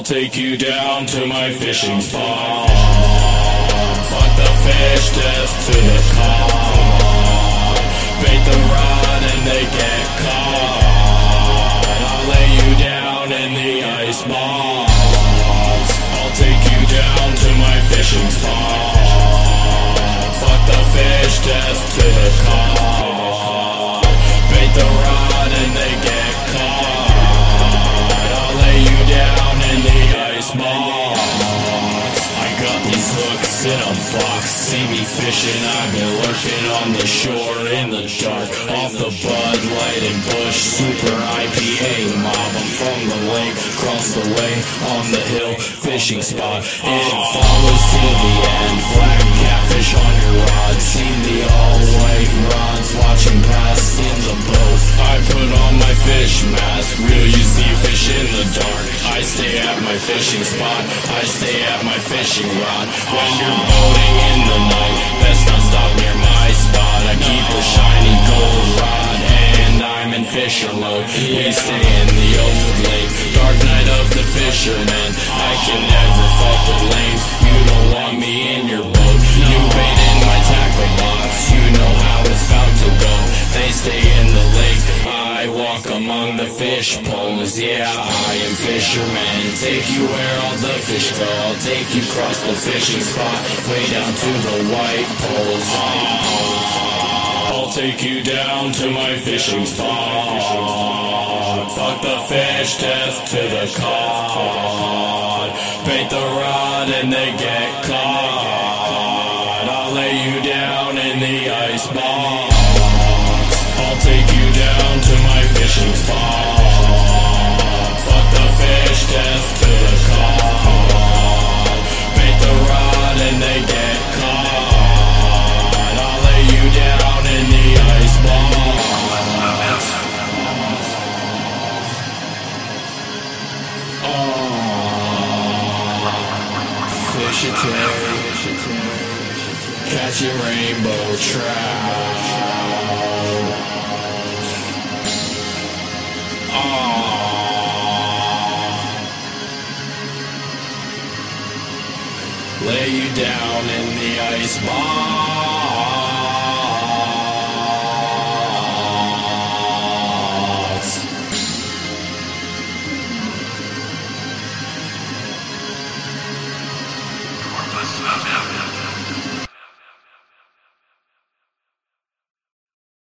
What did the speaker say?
take you down to my fishing spot. Fuck the fish, death to the cod. Bait the rod and they get caught. I'll lay you down in the ice box. I'll take you down to my fishing spot. Fuck the fish, death to the cod. Bait the rod and they get caught. I'll lay you down in the ice box. I got these hooks in a box. See me fishing, I've been lurking on the shore in the dark. Off the Bud Light and Bush Super IPA mob. I'm from the lake, across the way, on the hill, fishing spot. It follows to the end. Black catfish on your rod. See the all-white rods watching past in the boat. I put on my fish mask. Real, you see fish in the dark. I stay at my fishing spot. I stay at my fishing rod. When you're boating in the night, best not stop near my spot. I keep a shiny gold rod and I'm in fisher mode. We stay in the old lake, dark night of the fisherman. I can never fuck with lanes. You don't want me in your boat. You bait in my tackle box. You know how it's about to go. They stay in the lake. I walk among the fish poles. Yeah, I am fisherman. Take you where all the fish go. I'll take you across the fishing spot, way down to the white poles. I'll take you down to my fishing spot. Fuck the fish, death to the cod. Bait the rod and they get caught. I'll lay you down in the ice box. I'll take you down to my fishing spot. Fuck the fish, death to the cod. Bait the rod and they get caught. I'll lay you down in the ice box. Fish-a-tay, catching rainbow trout. Lay you down in the ice box.